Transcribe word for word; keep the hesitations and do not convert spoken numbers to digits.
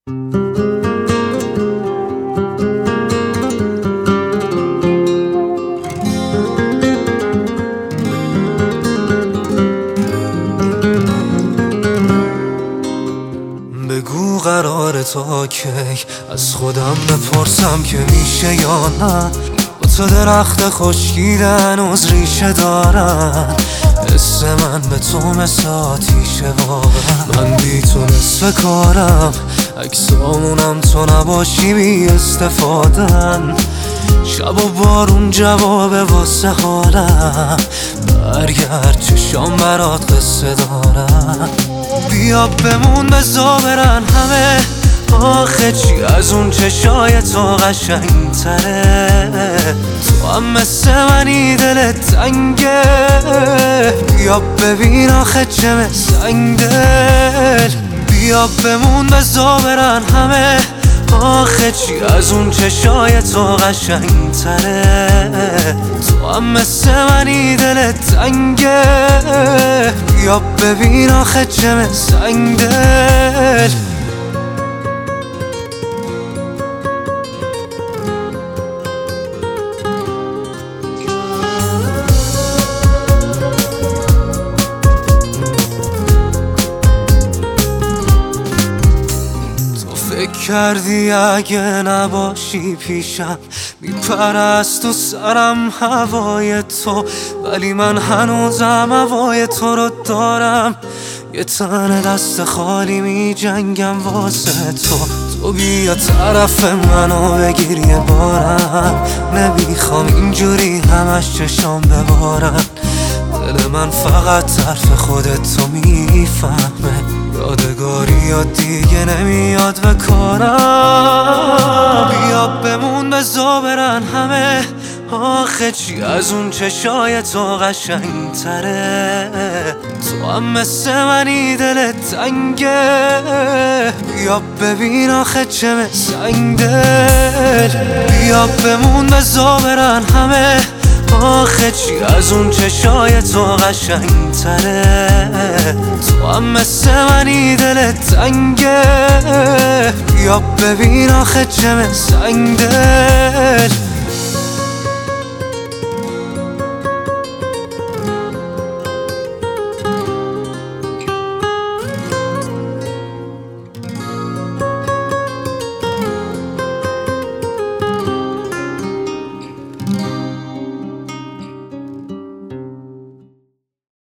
بگو قراره تا کی از خودم بپرسم که میشه یا نه. با تو درخت خشکیدن از ریشه دارن، حس من به تو مثل آتیشه واقعا. من بی تو نصف کارم، عکسامونم تو نباشی بی استفادن. شب و بارون جوابه واسه حالم، برگرد چشام برات قصه دارم. بیا بمون بزا برن همه، آخه چی از اون چشای تو قشنگ تره. تو هم مثل منی دلت تنگه، بیا ببین آخه چه مثل دل. بیا بمون بزا برن همه، آخه چی از اون چشای تو قشنگ تره. تو هم مثل منی دلت تنگه، بیا ببین آخه چه مثل دل. فکر کردی اگه نباشی پیشم میپره از تو سرم هوای تو، ولی من هنوزم هوای تو رو دارم. یه تن دست خالی می جنگم واسه تو. تو بیا طرف منو بگیر یه بارم، نمیخوام اینجوری همش چشام ببارن. دل من فقط طرف خودت تو میفهمه، یادگاری یا دیگه نمیاد به کارم. بیا بمون بزا برن همه، آخه چی از اون چشای تو قشنگ تره. تو هم مثل منی دلت تنگه، بیا ببین آخه چه مثل دل. بیا بمون بزا برن همه، آخه چی از اون چشای تو قشنگ تره. تو هم مثل منی دلت تنگه، بیا ببین آخه چه مثل دل.